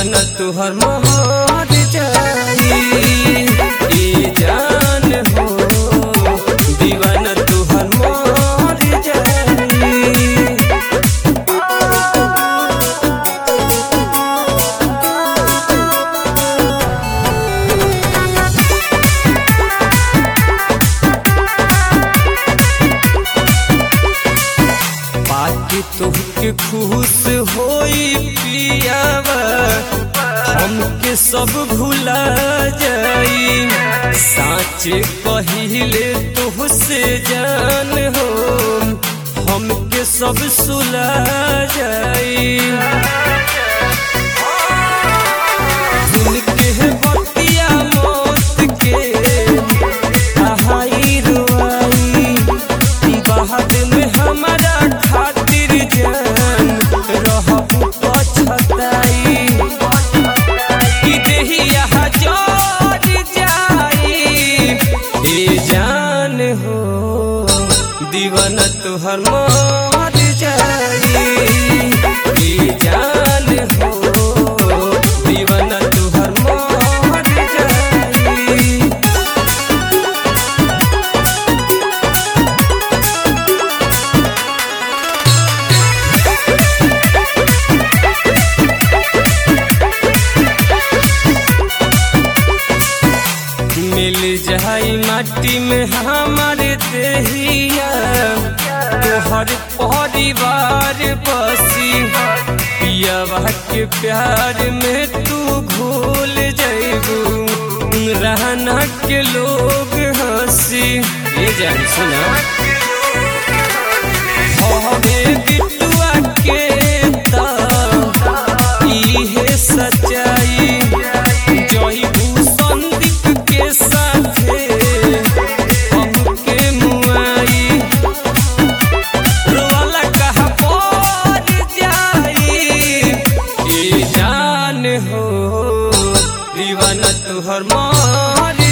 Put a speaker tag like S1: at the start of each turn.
S1: दीवाना तुहर मोहर जाई ए जान हो दीवाना तुहर मोहर जाई। बाकी तुहके खुश होई पियावा हमके सब भुला जाई साँच कहिले तुहसे जान हो हमके सब सुला जाई। उनके बतिया मौत के आहाई रुआई बाद में हमारा खातिर जान रहू पछताई कि देहिया जोर जाई ए जान हो दीवाना तुहर मर जाई ए जान हो दीवाना तुहर मर जाई। मिल जाई माटी में हमारे देहिया तोहर परिवार बसी पियावा के प्यार में तू भूल जाइबू रहना के लोग हंसी। ये जान सुना हमें बिटुआ के इहे सच्चाई जइबू संदीप के साथे हमके मुआई रोवाला कहा पर जाई ए जान हो दीवाना तुहर मर